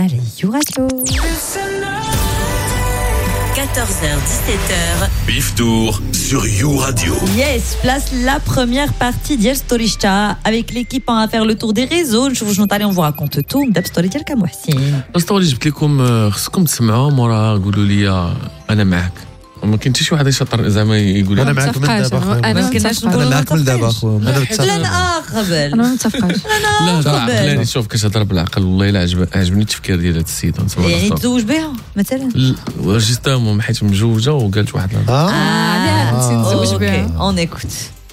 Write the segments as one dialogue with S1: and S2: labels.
S1: Allez, You Radio.
S2: 14h-17h.
S3: Bif Tour sur You Radio.
S1: Yes, place la première partie d'Yel Storishta avec l'équipe à faire le tour des réseaux. نشوفوا شنو طالع on vous raconte tout. داب ستوري ديالك محسن.
S4: الستوري جبت لكم خصكم تسمعوا مورا قولوا لي انا معك. ما كاين حتى شي واحد يشطر زعما يقول
S5: انا معك من دابا
S1: انا كناش نقول
S5: انا معك من دابا اخويا
S1: لا انا قبل
S6: انا ما متفقاش
S4: لا عقلاني شوف كتهضر بالعقل والله الا عجبني التفكير ديال هاد السيد
S1: يعني تزوج بها مثلا
S4: جيستامون حيت مجوجه وقالت واحد
S6: علاش نتزوج بها
S1: اون ايكوت.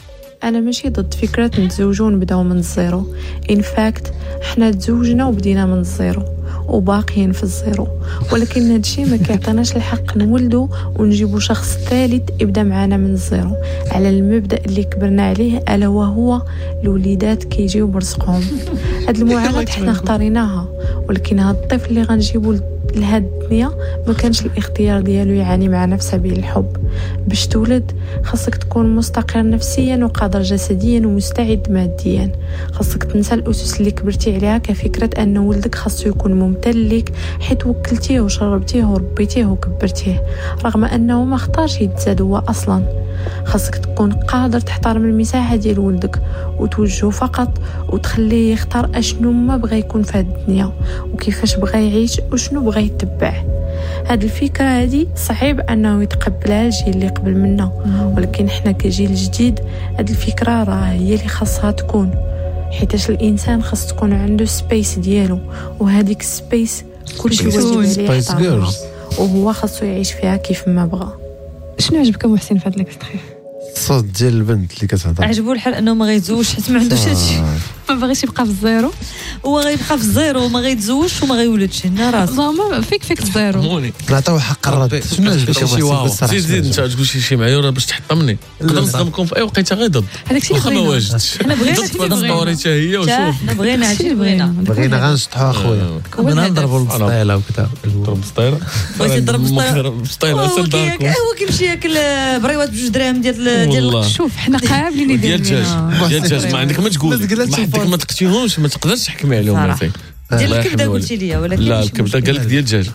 S6: انا ماشي ضد فكره نتزوجوا ونبداو من الزيرو. ان فاكت حنا تزوجنا وبدينا من الزيرو وباقيين في الزيرو، ولكن هادشي ما كيعطيناش الحق نولدوا ونجيبوا شخص ثالث يبدا معنا من الزيرو على المبدا اللي كبرنا عليه، الا وهو الوليدات كيجيو برزقهم. هاد المعاناه حنا اختاريناها، ولكن هاد الطفل اللي غنجيبوا لهاد الدنيا ما كانش الاختيار ديالو يعاني معنا في سبيل الحب. باش تولد خاصك تكون مستقر نفسيا وقادر جسديا ومستعد ماديا. خاصك تنسى الاسس اللي كبرتي عليها كفكره ان ولدك خاصو يكون ممتل لك حيت وكلتيه وشربتيه وربيتيه وكبرتيه، رغم انه ما اختارش يتزاد هو اصلا. خاصك تكون قادر تحترم المساحه ديال ولدك وتوجهه فقط وتخليه يختار اشنو ما بغى يكون في هاد الدنيا وكيفاش بغى يعيش وشنو بغى يتبع. هاد الفكره هادي صعيب انه يتقبلها الجيل اللي قبل منا، ولكن حنا كجيل جديد هاد الفكره راه هي اللي خاصها تكون، حيتاش الانسان خاص تكون عنده سبيس ديالو، وهذيك السبيس كلشي واجب عليه يحترمها وهو خاصو يعيش فيها كيف ما بغى. شنو عجبك محسن في هاد الاكستري؟
S5: الصوت ديال البنت اللي كتهضر
S1: عجبو الحال انه ما غيتزوجش حيت ما عندوش هادشي،
S6: ما باغيش يبقى في الزيرو.
S1: هو غيبقى في الزيرو وما غيتزوجش وما غيولدش هنا راسو.
S6: زعما فيك الزيرو.
S4: موني
S5: نعطيو حق الرد. شنو عجبك
S4: شي واو زيد انت تقول شي معيوره باش تحطمني نقدر نصدمكم في اي وقيته غير ضد
S6: هذاك
S4: واخا ما واجدش
S1: حنا بغينا
S4: ضد حتى هي وشوف
S1: حنا بغينا هادشي
S5: بغينا غنشطحوا اخويا بغينا نضربوا البسطيله وكذا
S4: نضرب بسطيره
S1: بغيتي تضرب
S4: بسطيله
S1: هو كيمشي ياكل بريوات بجوج دراهم ديال
S6: شوف حنا قابلين
S4: ديال الدجاج ما عندك ما تقول ما عندك ما تقتيهمش ما تقدرش تحكمي عليهم
S1: ديال الكبده قلتي لي ولكن
S4: لا الكبده قال لك ديال الدجاج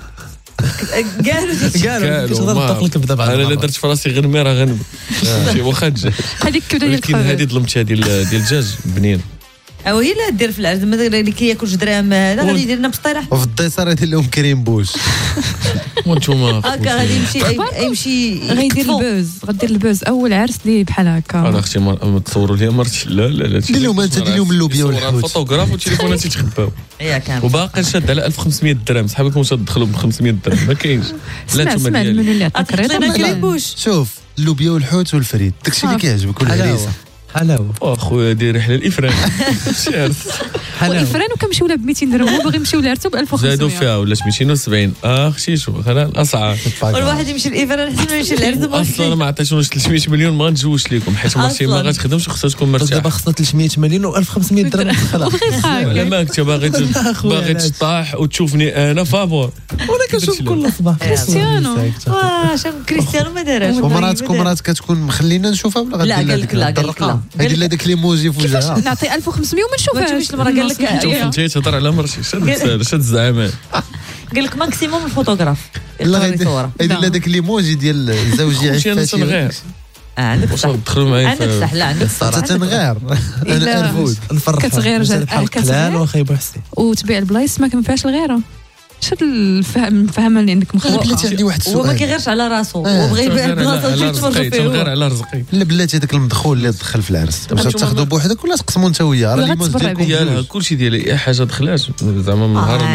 S1: قالوا
S5: تقدر تاكل الكبده بعد
S4: انا لا درت في راسي غير ميره غنب شي واخا الدجاج
S6: هذيك الكبده ديال
S4: ولكن هذه ظلمتها ديال الدجاج بنين
S1: او هي لا دير في العرس اللي كياكل جوج دراهم هذا غادي يدير لنا بسطيره
S5: وفي الديسار يدير لهم كريم بوش
S4: وانتوما
S1: هكا غادي يمشي
S6: غيدير البوز غدير البوز اول عرس ليه بحال هكا.
S4: انا اختي ما تصوروا لي مرتي لا
S5: دير لهم انت دير لهم اللوبيا والحوت
S4: الفوتوغراف والتليفونات يتخباو
S1: هي كان
S4: وباقي شاد على 1500 درهم صحابكم واش تدخلوا ب 500 درهم ما كاينش
S6: لا اسمع من اللي عطاك
S1: ريطه
S5: شوف اللوبيا والحوت والفريد داكشي اللي كيعجبك والهريسه
S4: حلاوه اخويا داير رحله الافران
S6: والافران وكنمشيو لها ب 200 درهم هو باغي يمشيو لعرسو ب 1500
S4: زادوا فيها ولات 270 اختي شو خلال الاسعار
S1: والواحد يمشي الافران حتى ما يمشي للعرس
S4: اصلا ما عطيتونيش 300 مليون ما غنتزوجش لكم حيت مرتي ما غتخدمش وخصها تكون مرتاحه
S5: دابا خصنا 300 مليون و1500 درهم خلاص
S4: لا ما كنت باغي تطاح وتشوفني انا فابور
S5: وانا كنشوف كل صباح
S6: كريستيانو
S1: شوف كريستيانو ما دارش
S5: ومراتكم كتكون مخلينا نشوفها ولا غادي
S1: لا قال لك لا
S5: هادي لا داك ليموجي في وجهها
S6: نعطي 1500 وما نشوفهاش.
S1: المراه قال لك
S4: انت تهضر على مرتي شاد الزعامه
S1: قال لك ماكسيموم الفوتوغراف
S5: لا هادي لا داك ليموجي ديال الزوجي عفاتي
S1: عندك صح
S4: دخلوا معايا
S1: عندك صح لا عندك
S5: صح تنغير انا ارفد نفرح
S6: كتغير
S5: بحال قلال واخا يبو حسين
S6: وتبيع البلايص ما كنفعش الغيره. شاد الفهم اللي عندك
S5: بلاتي عندي واحد السؤال
S1: هو ما كيغيرش على راسو هو بغى يبيع بلاصه تفرجوا فيه
S4: غير على رزقي
S5: لا بلاتي هذاك المدخول اللي دخل في العرس واش تاخذوا بوحدك ولا تقسموا انت وياه راه ليموج
S4: ديالها كلشي ديال اي حاجه دخلات زعما من نهار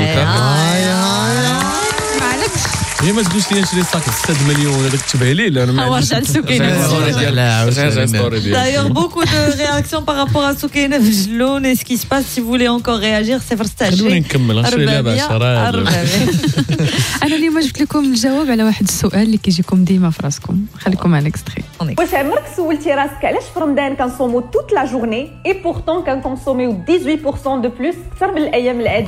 S4: هي ما تقولش لي نشري صاك 6 مليون هذاك التبهليل انا ما
S6: عرفتش على
S4: السكينه.
S1: D'ailleurs, beaucoup de réactions par rapport à Soukeyna Vjloun et ce qui se passe. Si vous voulez encore réagir, c'est
S4: خلوني نكمل نشري لعبه 10
S6: انا اليوم جبت لكم الجواب على واحد السؤال اللي كيجيكم ديما في راسكم. خليكم على الاكستري.
S7: واش عمرك سولتي راسك علاش في رمضان كنصوموا توت لا جورني اي بورتون كنكونسوميو 18% دو بلوس اكثر من الايام العادله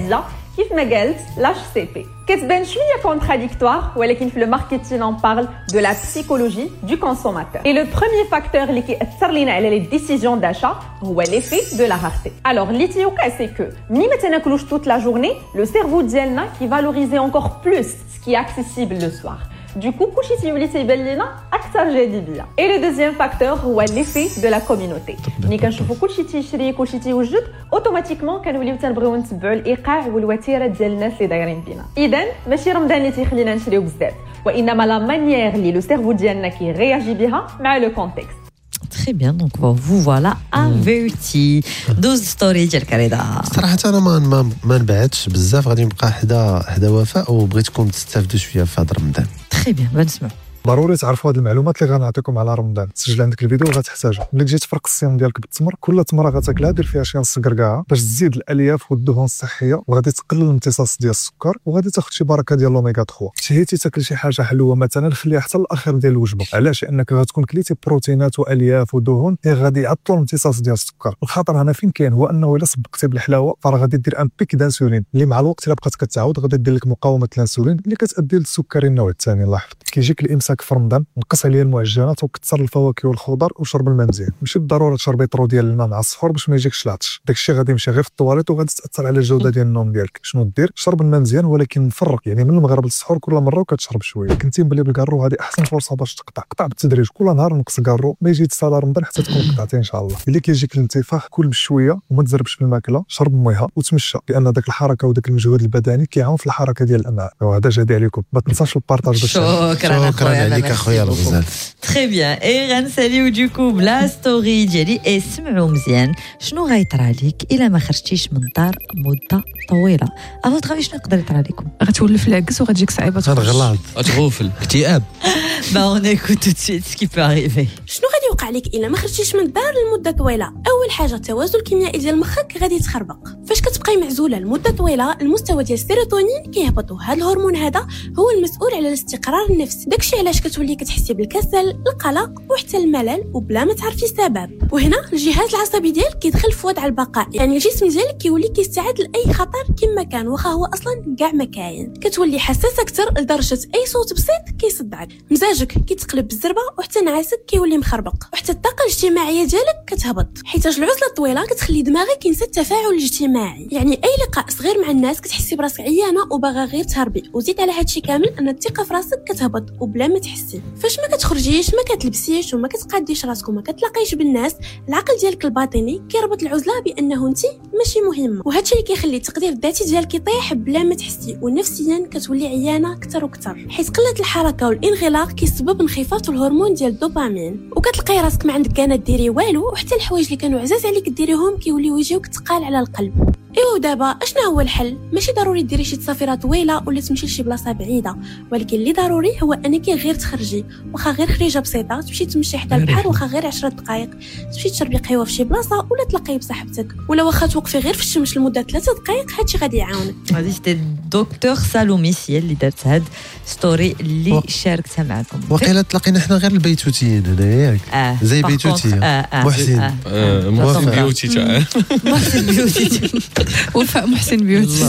S7: كيف ما قالت l'HCP. كتبان شويه contradictoire ولكن في الماركتين on parle de la psychologie du consommateur. Et le premier facteur اللي كيأثر لينا على les décisions d'achat هو l'effet de la rareté. Alors اللي تيوقع سي كو ملي ما تناكلوش toute la journée, le cerveau ديالنا كيفالوريزي encore plus ce qui est accessible le soir. Du coup, كلشي تيولي تيبان لينا اكثر جاذبيه. Et le deuxième facteur هو l'effet de la communauté. ملي كنشوفوا كلشي تيشري كلشي تيوجد اوتوماتيكمون كنوليو تنبغيو نتبعوا الايقاع والوتيره ديال الناس اللي دايرين بينا. اذا ماشي رمضان اللي تيخلينا نشريو بزاف وانما لا مانيير اللي لو سيرفو ديالنا كيرياجي بها مع لو كونتكست.
S1: Très bien, donc vous voilà avertis. 12 ستوري ديالك رضا.
S5: صراحه انا ما نبعدش بزاف، غادي نبقى حدا وفاء وبغيتكم تستافدوا شويه في هذا رمضان.
S1: Très bien, بنسمع.
S2: ضروري تعرفوا هذه المعلومات اللي غنعطيكم على رمضان. سجل عندك الفيديو وغتحتاجها. ملي تجي تفرق الصيام ديالك بالتمر، كل تمره غتاكلها دير فيها شي نص كركاعه باش تزيد الالياف والدهون الصحيه، وغادي تقلل الامتصاص ديال السكر، وغادي تاخذ شي بركه ديال الاوميغا 3. شهيتي تاكل شي حاجه حلوه مثلا، خليها حتى الاخر ديال الوجبه. علاش؟ لانك غتكون كليتي بروتينات والياف ودهون اللي غادي يعطلوا الامتصاص ديال السكر. الخطر هنا فين كاين؟ هو انه الا سبقتي بالحلاوه فراه غادي دير ان بيك دانسولين اللي مع الوقت الا بقات كتعاود غادي دير لك مقاومه الانسولين اللي كتادي للسكري النوع الثاني. لاحظ كيجيك الامساك في رمضان، نقص عليا المعجنات وكثر الفواكه والخضر وشرب الماء مزيان. ماشي بالضروره تشرب لترو ديال الماء مع السحور باش ما يجيكش العطش، داكشي غادي يمشي غير في الطواليت وغادي تاثر على الجوده ديال النوم ديالك. شنو دير؟ شرب الماء مزيان ولكن فرق، يعني من المغرب للسحور كل مره وكتشرب شويه. كنتي مبلي بالكارو هذه احسن فرصه باش قطع بالتدريج، كل نهار نقص كارو ما يجي تصال رمضان حتى تكون قطعتين ان شاء الله. اللي كيجيك الانتفاخ كل بشويه وما تزربش بالماكله، شرب ميها وتمشى، لان داك الحركه وداك المجهود البدني كيعاون في الحركه ديال الامعاء. وهذا جدي عليكم، ما تنساش البارطاج باش
S5: شكرا عليك اخويا رمضان.
S1: Très bien. Et غنساليو دوكو بلا ستوري ديالي. اسمعوا مزيان شنو غيطرى ليك الا ما خرجتيش من الدار مده طويله. افوتغافي شنو يقدر يطرى لكم؟
S6: غتولف العكس وغتجيك صعيبه
S5: غلط
S4: تغوفل
S5: اكتئاب.
S1: Bah on écoute tout de suite ce qui peut arriver.
S8: شنو غادي يوقع لك الا ما خرجتيش من الدار لمده طويله؟ اول حاجه التوازن الكيميائي ديال مخك غادي يتخربق. فاش كتبقاي معزوله لمده طويله المستوى ديال السيروتونين كيهبط، وهذا الهرمون هذا هو المسؤول على الاستقرار النفسي. داكشي علاش كتولي كتحسي بالكسل، القلق وحتى الملل وبلا ما تعرفي السبب. وهنا الجهاز العصبي ديالك كيدخل في وضع البقاء، يعني الجسم ديالك كيولي كيستعد لاي خطر كما كان واخا هو اصلا كاع ما كاين. كتولي حساس اكثر لدرجه اي صوت بسيط كيصدعك، مزاجك كيتقلب بالزربه وحتى نعاسك كيولي مخربق، وحتى الطاقه الاجتماعيه ديالك كتهبط حيت العزله الطويله كتخلي دماغك ينسى التفاعل الاجتماعي. يعني اي لقاء صغير مع الناس كتحسي براسك عيانه وباغا غير تهربي، وزيد على هادشي كامل ان الثقه في راسك كتهبط وبلا ما تحسي. فاش ما كتخرجيش ما كتلبسيش وما كتقاديش راسك وما كتلاقيش بالناس، العقل ديالك الباطني كيربط العزله بانه انت ماشي مهمه، وهادشي اللي كيخلي التقدير الذاتي ديالك يطيح بلا ما تحسي، ونفسيا كتولي عيانه اكثر واكثر حيت قله الحركه والانغلاق كيسبب انخفاض في الهرمون ديال الدوبامين، وكتلقاي راسك ما عندك كان ديري والو، وحتى الحوايج اللي كانوا عزاز عليك ديريهم كيوليو يجيوك ثقال على القلب. ايوا دابا اشنا هو الحل؟ ماشي ضروري ديري شي تسافيره طويله ولا تمشي لشي بلاصه بعيده، ولكن اللي ضروري هو انك غير تخرجي، واخا غير خريجه بسيطه تمشي تمشي حدا البحر، واخا غير 10 دقائق تمشي تشربي قهوه في شي بلاصه ولا تلاقي بصاحبتك، ولا واخا توقفي غير في الشمس لمده 3 دقائق، هادشي غادي يعاونك.
S1: هذه سيتي دكتور سالومي هي اللي دارت هاد ستوري اللي شاركتها معكم.
S5: وقيلا تلاقينا حنا غير البيتوتيين هنا ياك زي بيتوتيه محسن
S4: محسن بيوتي تاع
S1: محسن بيوتي
S6: وفاء محسن بيوتي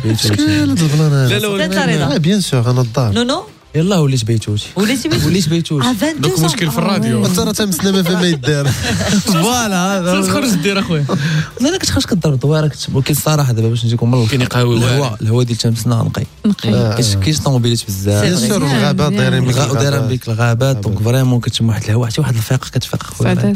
S5: لا بيان سور انا الدار
S1: نو
S9: يلا وليت بيتوتي وليت بيتوتي
S4: دوك مشكل في الراديو
S5: ترى تمسنا ما فما يدار
S9: فوالا
S4: تخرج دير اخويا
S9: لا كتخرج كدار دويره ولكن الصراحه دابا باش نجيكم من
S4: كاين يقاوي
S9: الهواء ديال تمسنا نقي كاينش طوموبيلات بزاف
S5: بيان سور الغابات
S9: دايرين بك الغابات دونك فريمون كتشم واحد الهواء حتى واحد الفيق كتفيق خويا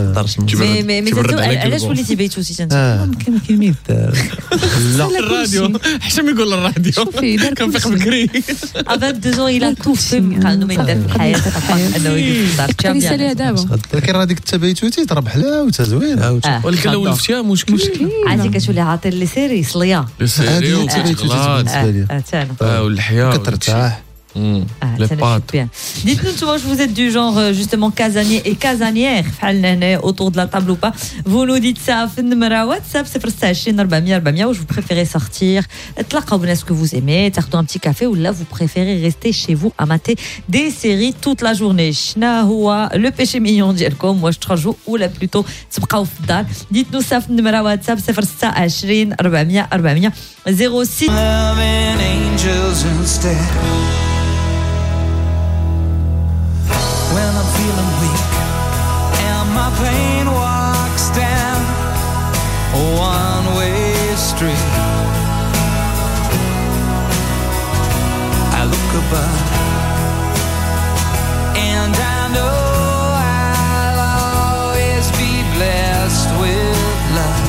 S1: مي علاش وليتي بيتوتي انت؟
S9: كاين ميد
S4: لا الراديو حشم يقول الراديو كنفيق بكري افا 2 tout fait قالوا ما يدير في الحياه انه يقدر
S6: كيساليها دابا
S5: ولكن راه ديك التبيتوتي ترى حلاوتها زوينه
S4: ولكن لو ولفتيها مشكل
S1: عادي كتولي عاطي لي سيري صليه
S4: لي سيري وكتغلاط
S1: والحياه
S5: كترتاح
S9: Les pâtes.
S1: Bien. Dites-nous, toi, vous êtes du genre justement casanier et casanière autour de la table ou pas. Vous nous dites ça في النمرة WhatsApp 026 400 400 où vous préférez sortir, ce que vous aimez, تاخدوا un petit café ou là vous préférez rester chez vous à mater des séries toute la journée. شنا هو le péché mignon ديالكم واش تخرجوا ولا plutôt تبقاو في الدار. Dites-nous ça في النمرة WhatsApp 026 400 400 06
S10: When I'm feeling weak and my pain walks down a one-way street, I look above and I know I'll always be blessed with love.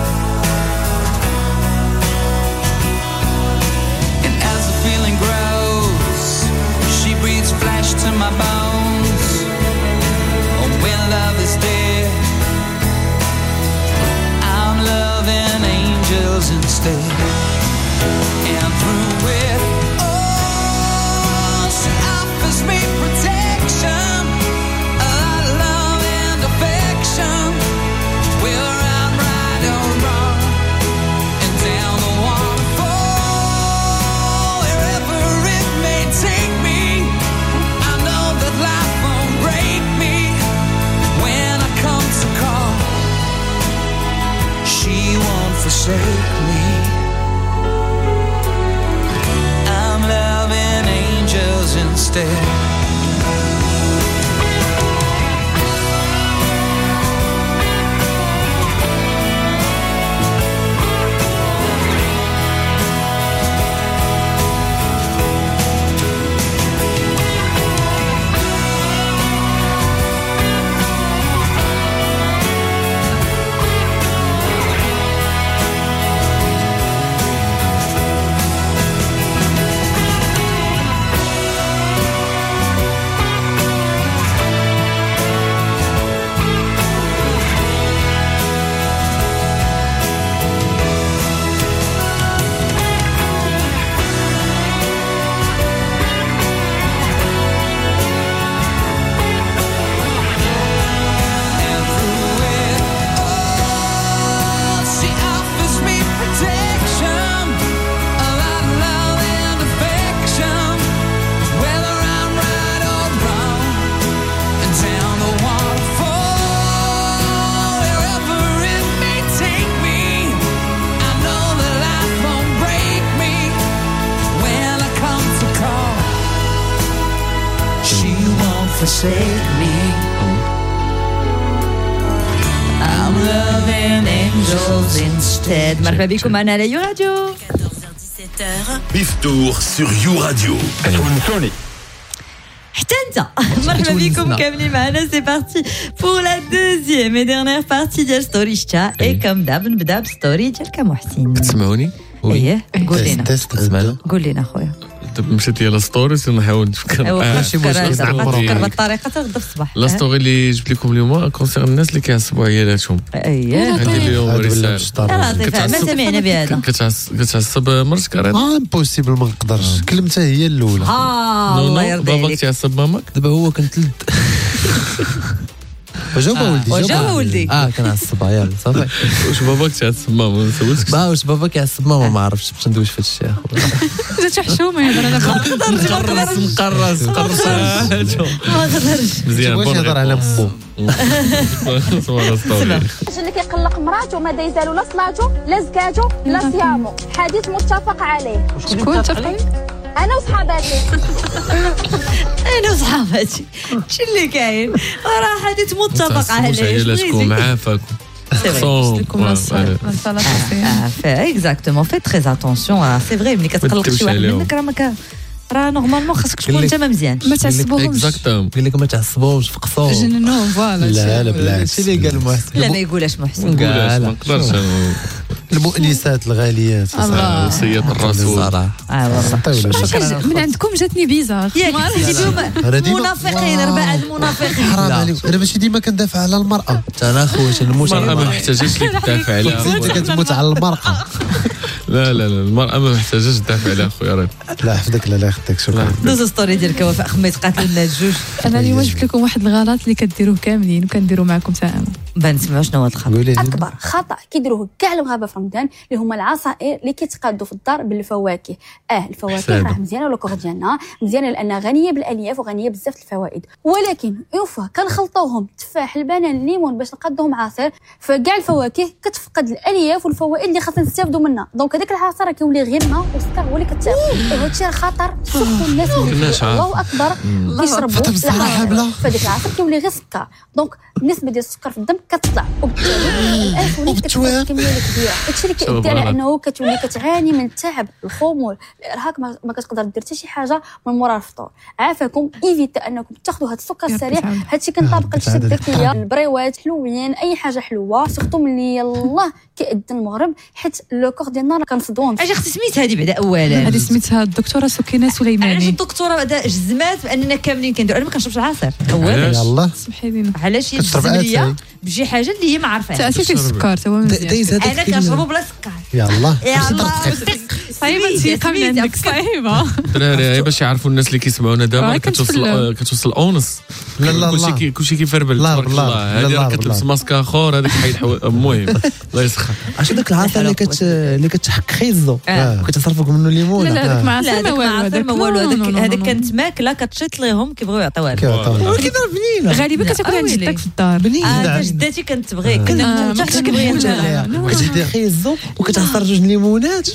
S10: And as the feeling grows, she breathes flesh to my bones. When love is dead, I'm loving angels instead. And through it all, she offers me protection, a lot of love and affection. Whether I'm right or wrong, and down the waterfall, wherever it may take me, I know that life won't break me. When I come to call, she won't forsake me. I'm loving angels instead. Forsake me. I'm loving angels instead.
S1: مرحبا بكم معنا على يو راديو
S8: 14h-17h.
S3: Bif Tour sur You Radio.
S1: حتى انت مرحبا بكم كاملين معنا. سي بارتي بور لا دوزيام اي ديرنيير بارتي ديال ستوري شتا. اي كم داب نبدا بستوري ديالك محسن.
S9: تسمعوني؟
S1: ايه قول لنا قول لنا خويا.
S9: دابا مشيت لي لا ستوري نحاول نفكر
S1: نفكر بالطريقه حتى غدا الصباح.
S9: لا ستوري اللي جبت لكم اليوم كونسيرن الناس اللي كيعصبوا عيالاتهم.
S1: اييه
S9: عندي اليوم رساله
S1: ما سمعنا بهذا.
S9: كتعصب مرتك راه
S5: امبوسيبل ما نقدرش. كلمتها هي الاولى.
S1: الله يرضي عليك.
S9: باباك تعصب ماماك.
S5: دابا هو كنت
S1: وجاوب ولدي
S5: كنعصبها يلا صافي.
S9: واش باباك تعصب ماما؟ سولتك
S5: واش باباك يعصب ماما؟ ما عرفتش باش ندويش في هذا الشيء اخويا.
S1: جات حشومه يهضر انا
S9: مقرص ما قدرش مزيان.
S5: واش يهضر على مو
S11: اللي كيقلق مراته ما يزالوا لا صلاته لا زكاته لا صيامه. حديث متفق عليه.
S1: شكون متفقين؟
S11: انا وصحاباتي.
S1: شو اللي كاين؟ راه حديث متفق عليه.
S9: عيالاتكم معافاكم.
S1: Exactement, faites très attention. C'est vrai, ملي كتقلق شي واحد منك راه نورمالمون خاصك تكون انت مزيان.
S12: ما تعصبوهمش.
S9: اكزاكتوم.
S5: قال لك ما تعصبوش فقصوا.
S12: جننوهم فوالا.
S5: لا بالعكس.
S12: اللي
S5: قال محسن.
S1: لا ما يقولش محسن.
S9: ما نقدرش.
S5: المؤنسات الغاليات.
S9: وصية الرسول.
S12: من عندكم جاتني بيزار.
S1: منافقين 4 المنافقين.
S5: حرام عليك. انا ماشي ديما كندافع على المرأة.
S9: انا خويا المرأة ما محتاجاش لك تدافع عليها.
S5: انت كتموت على المرأة.
S4: لا لا لا المرأة ما محتاجاش تدافع على خويا رضا.
S5: لا حفظك لا يخدك شكرا.
S1: دوز ستوري ديالك وفاء خميت قاتلوا لنا الجوج.
S12: انا اليوم جبت لكم واحد الغلط اللي كديروه كاملين وكنديروا معكم حتى انا.
S1: بنسمعوا شنو هو هذا الخطا.
S11: اكبر خطا كيديروه كاع المغاربه في رمضان اللي هما العصائر اللي كيتقادوا في الدار بالفواكه. الفواكه راه مزيانه لو كور ديالنا مزيانه لانها غنيه بالالياف وغنيه بزاف الفوائد، ولكن يوفا كنخلطوهم التفاح البنان الليمون باش نقادوهم عصير، فكاع الفواكه كتفقد الالياف والفوائد اللي خاصنا نستافدوا منها، دونك هذاك العصير كيولي غير ماء والسكر هو اللي كتاخذ. وهذا الشيء خطر سورتو الناس اللي الله اكبر كيشربوا فداك العصير كيولي غير سكر، دونك النسبه ديال السكر في الدم كتطلع وبالتالي كميه كبيره. هادشي اللي كيؤدي على انه كتولي كتعاني من التعب الخمول الارهاق، ما كتقدر دير حتى شي حاجه من مورا الفطور. عافاكم ايفيتا انكم تاخذوا هذا السكر السريع. هادشي كنطابق للشتا الذكيه البريوات حلوين اي حاجه حلوه سورتو ملي يلاه كيأذن المغرب حيت لو كور ديالنا راه كنصدوهم.
S1: اجي اختي سميت هذه بعدا اولا
S12: هذه سميتها الدكتوره سكينه سليماني.
S1: علاش الدكتوره بعدا جزمات باننا كاملين كنديروا؟ انا ما كنشربش العصير
S5: اولا يلاه
S12: سمحي لينا.
S1: علاش الجزميه بشي حاجه اللي هي ما عارفاها
S12: تاثير فيه السكر تا هو مزيان.
S1: انا كنشربو بلا سكر.
S5: يلاه
S12: صعيبه ثقه من عندك صعيبه
S4: الدراري باش يعرفوا الناس اللي كيسمعونا دابا كتوصل اونس.
S5: لا لا
S4: كلشي كيفربل تبارك الله. هذه راه كتلبس ماسك اخر هذيك حيد المهم الله يسخر.
S9: عرفتي داك العصير اللي كتحك خيزو وكتصرفوك منه الليمون.
S12: لا هذاك ما عصير
S1: ما والو هذيك كانت ماكله كتشيط ليهم كيبغيو يعطيوها لك
S9: ولكن راه بنينه
S12: غالبا كتاكل عند جدك في الدار.
S1: بنينه جداتي كانت تبغي كنا حتى كيبغيها
S9: كتدير خيزو وكتعصر جوج ليمونات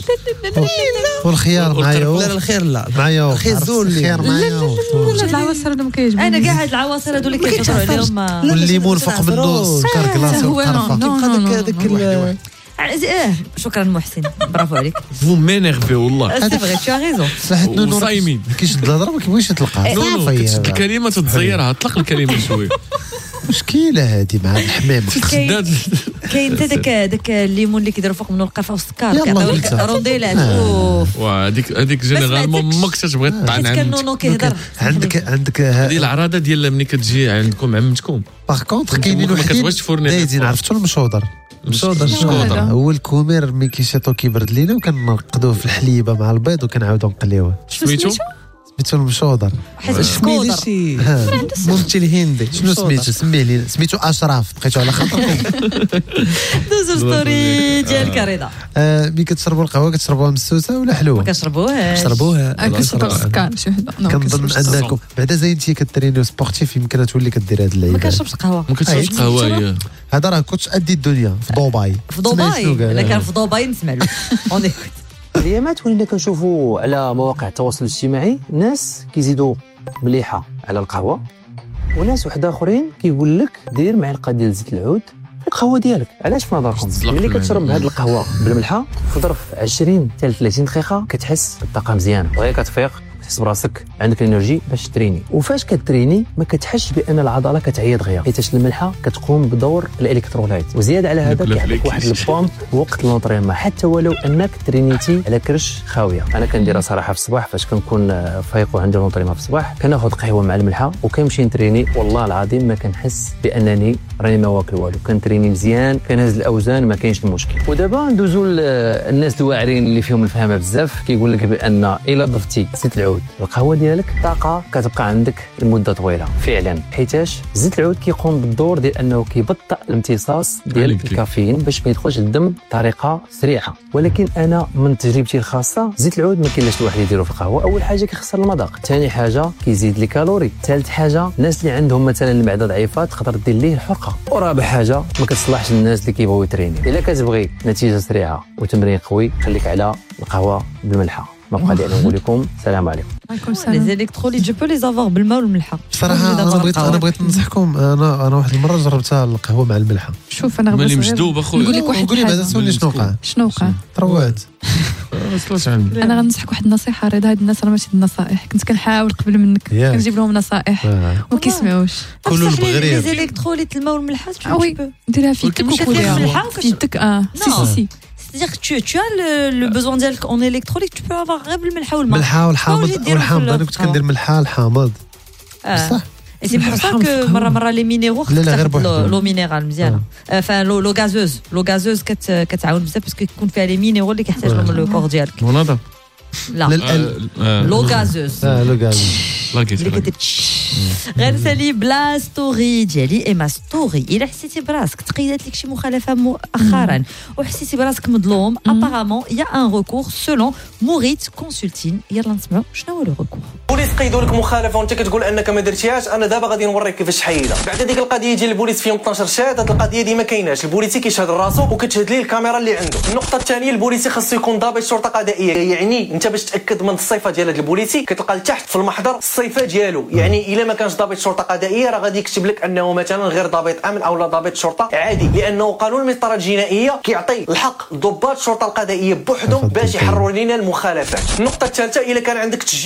S5: والخيار معايا.
S9: لا الخير لا
S5: معايا
S9: خيزو
S5: الخيار معايا.
S12: لا العواصر هذو ما كيعجبونيش.
S1: انا كاع هاد العواصر هادو اللي كيفطروا عليهم
S5: والليمون فوق منه السكر كلاصي وقرفه.
S9: كيبقى داك
S1: شكرا محسن برافو عليك.
S4: فو مينيرفي والله.
S1: سي فري تو ريزون.
S5: صحيت نونو
S4: صايمين
S5: كيشد الهضره ما كيبغيش يطلقها.
S4: كتشد الكلمه تتصيرها طلق الكلمه شويه.
S5: مشكله هذه مع الحمام.
S1: كاين حتى داك الليمون اللي كيديروا فوق منه القرفه والسكر كيعطيوك رونديلات. اوف
S4: هذيك جينيرالمون ما كتبغي تطعن
S1: كان نونو كيهضر.
S5: عندك
S4: هذه العراضه ديال ملي كتجي عندكم عمتكم.
S5: باغ كونطخ كاينين
S4: ما كتبغيش تفورني.
S5: دايزين عرفتوا المشودر هو الكومير ملي كيشاطو كيبرد لينا وكنقدوه في الحليبه مع البيض وكنعاودو نقليوه.
S4: سميتو
S5: المشودر.
S1: حيت السكودر
S5: ممثل هندي. شنو سميتو؟ سميه لي. سميتو اشراف بقيتو على خاطركم.
S1: دوزو ستوري ديالك رضا.
S5: ملي كتشربوا القهوه كتشربوها مسوسه ولا حلوه؟
S1: ما كنشربوهاش.
S12: كنشربوا السكر شي وحده.
S5: كنظن انكم بعدا زي انت كترينيو سبورتيف يمكن تولي كدير هاد اللعيبه.
S1: ما كنشربش قهوه.
S4: ما كتشربش قهوه.
S5: هذا راه كنت ادي الدنيا في دبي.
S1: لا كان في دبي نسمع له. اون ايكوت.
S13: اليامات ولينا كنشوفوا على مواقع التواصل الاجتماعي ناس كيزيدوا مليحه على القهوه وناس واحد اخرين كيقول لك دير معلقه ديال زيت العود في القهوه ديالك. علاش في نظركم ملي كتشرب هاد القهوه بالملحه في ظرف 20 حتى 30 دقيقه كتحس بالطاقه مزيانه وهي كتفيق تحس براسك عندك الانرجي باش تريني. وفاش كتريني ما كتحسش بان العضله كتعيا دغيا حيت الملحه كتقوم بدور الالكترولايت. وزياده على هذا كيعطيك واحد البومب وقت لونطرينمون حتى ولو انك ترينيتي على كرش خاويه. انا كنديرها صراحه في الصباح فاش كنكون فايق وعندي لونطرينمون في الصباح كناخذ قهوه مع الملحه وكنمشي نتريني. والله العظيم ما كنحس بانني راني ما واكل والو. كنتريني مزيان كنهز الاوزان ما كاينش المشكل. ودابا ندوزو الناس الواعرين اللي فيهم الفهمه بزاف كيقول لك بان الا ضفتي زيت العود القهوه ديالك طاقه كتبقى عندك لمده طويله فعلا حيتاش زيت العود كيقوم بالدور ديال انه كيبطئ الامتصاص ديال الكافيين باش ما يدخلش للدم بطريقه سريعه. ولكن انا من تجربتي الخاصه زيت العود ما كاينلاش الواحد يديرو في القهوه. اول حاجه كيخسر المذاق، ثاني حاجه كيزيد لي كالوري، ثالث حاجه الناس اللي عندهم مثلا المعده ضعيفه تقدر دير ليه الحرقه، ورابع حاجه ما كتصلحش للناس اللي كيبغيو يتريني. الا كتبغي نتيجه سريعه وتمرين قوي خليك على القهوه بالملحه. ما بقى لي انا نقول لكم السلام عليكم.
S1: لي زيليكتروليت جو بو لي افوار بالماء والملحه.
S5: صراحه انا بغيت ننصحكم. انا واحد المره جربتها القهوه مع الملحه.
S12: شوف انا
S4: ماني مجدوب اخويا.
S12: نقول لك واحد
S5: قولي بعدا سولني شنو وقع. تروات
S12: انا غننصحك واحد النصيحه رضا. هاد الناس راه ماشي النصائح كنت كنحاول قبل منك كنجيب لهم نصائح وما كيسمعوش.
S5: كلوا البغرير
S1: لي زيليكتروليت الماء والملحه
S12: وي ديرها في يدك وكلها في يدك. سي
S1: C'est-à-dire que tu as le besoin d'en électrolyte, tu peux avoir غير بالملحه والماء.
S5: الملحه والحامض. انا كنت كندير ملحه الحامض.
S1: صح. سي بور سا كو مره لي مينيرو لو مينيرال مزيانه لو غازوز كتعاون بزاف باسكو يكون فيها لي مينيرو اللي كيحتاج لهم لو كور ديالك
S4: مناضه
S1: لا لو غازوز غير سالي بلا ستوري ديالي ايما ستوري الا حسيتي براسك تقيدات لك شي مخالفه مؤخرا وحسيتي براسك مظلوم ابارامون يا ان ريكور سولون موريت كونسلتين. يلا نسمعوا شنو هو لو ريكور.
S14: البوليس قيدوا لك مخالفه وانت كتقول انك ما درتيهاش. انا دابا غادي نوريك كيفاش تحيدها. بعد ديك القضيه ديال البوليس فيهم 12 شهاده، هذه القضيه دي ما كايناش. البوليسي كيشهد راسو وكتشهد ليه الكاميرا اللي عنده. النقطه الثانيه البوليسي خاصو يكون ضابط شرطه قضائيه، يعني انت باش تاكد من الصفه ديال هذا البوليسي كتلقى لتحت في المحضر الصفه ديالو. يعني الا ما كانش ضابط شرطه قضائيه راه غادي يكتب لك انه مثلا غير ضابط امن او لا ضابط شرطه عادي، لانه قانون المسطره الجنائيه كيعطي الحق ضباط الشرطه القضائيه بوحدهم باش يحرروا لنا المخالفات. النقطه الثالثه الا كان عندك